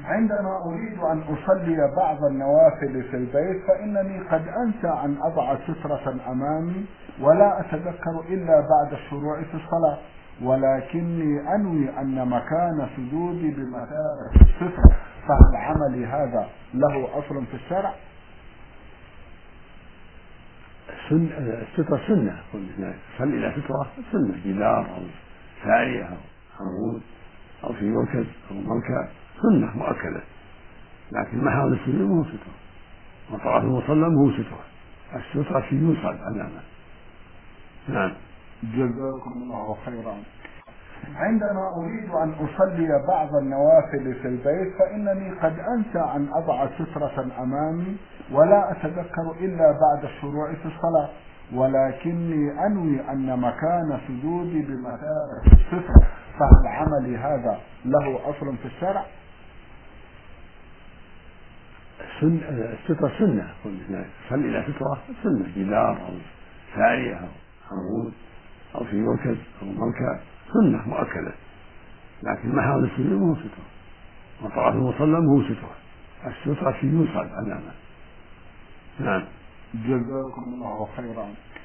عندما أريد أن أصلي بعض النوافل في البيت فإنني قد أنسى أن أضع سترة أمامي ولا أتذكر إلا بعد الشروع في الصلاة، ولكني أنوي أن مكان سجودي بمثابة السترة، فهل عملي هذا له أصل في الشرع؟ السترة سنة، صلي إلى سترة سنة، جدار أو سارية أو عمود أو في مركز أو مركع، سنة مؤكدة، لكن محل السجود مو سترة، وطرف المصلى مو سترة، السترة في يوصل أمامه. نعم. جزاكم الله خيرا. عندما أريد أن أصلي بعض النوافل في البيت فإنني قد أنسى أن أضع سترة أمامي ولا أتذكر إلا بعد الشروع في الصلاة، ولكني أنوي أن مكان سجودي بمثابة السترة، فهل عملي هذا له أصل في الشرع؟ السترة سنة، صلي إلى سترة سنة، جدار أو سارية أو عمود أو في مركز أو مركع، سنة مؤكدة، لكن محل السجود مو سترة، وطرف المصلى مو سترة، السترة في يوصل أمامه. نعم. جزاكم الله خيرا.